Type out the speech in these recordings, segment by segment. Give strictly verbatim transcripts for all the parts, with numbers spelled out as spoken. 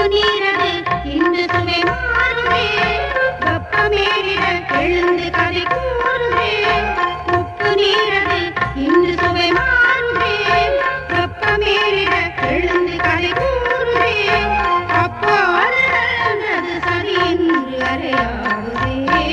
நீரது இன்று சுவை மாறுதே வெப்பமேறிட எழுந்து கதை கூறுதே உப்பு நீரது இன்று சுவை மாறுதே வெப்பமேறிட எழுந்து கதை கூறுதே அப்போது நல்லது சரி என்று அறையாடுதே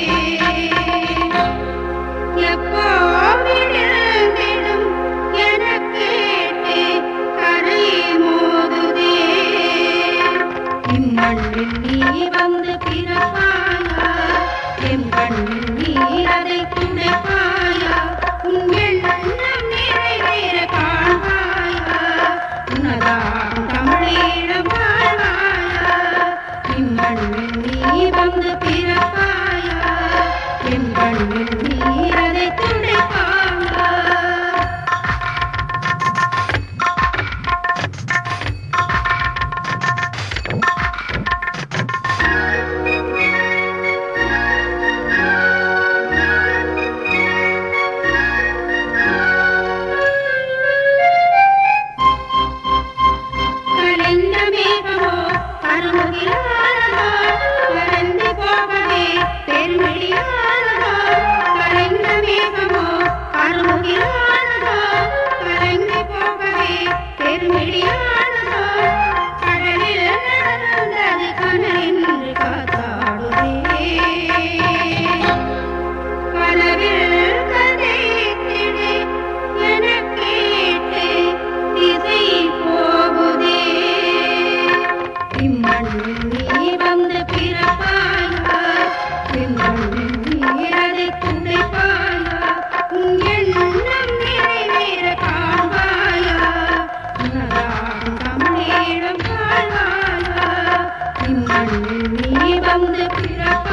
எப்போ விழுந்திடும் எனக் கேட்டு கரை மோதுதே இம்மண்ணில் நீ வந்து பிறப்பாயா எம்மண்ணில் நீர் அதை துடைப்பாயா உன் எண்ணம் நிறைவேற காண்பாயா உனதாம் தமிழீழம் வாழ்வாயா இம்மண்ணில் நீ வந்து பிறப்பாயா எம்மண்ணில் நீர் அதை துடைப்பாயா கலைந்த மேகமோ கருமுகிலானதோ பறந்து போகவே பெருமிழியானதோ கலைந்த மேகமோ கருமுகிலானதோ பறந்து போகவே பெருமிழியானதோ கடலில் நடந்தது கனவென்று காத்தாடுதே கனவில் கதைத்திடு எனக் கேட்டு திசை போகுதே இம்மண்ணில் நீ வந்து பிறப்பாயா இம்மண்ணில் நீர் அதை துடைப்பாயா உன் எண்ணம் நிறைவேற காண்பாயா உனதாம் தமிழீழம் வாழ்வாயா இம்மண்ணில் நீ வந்து பிறப்பாயா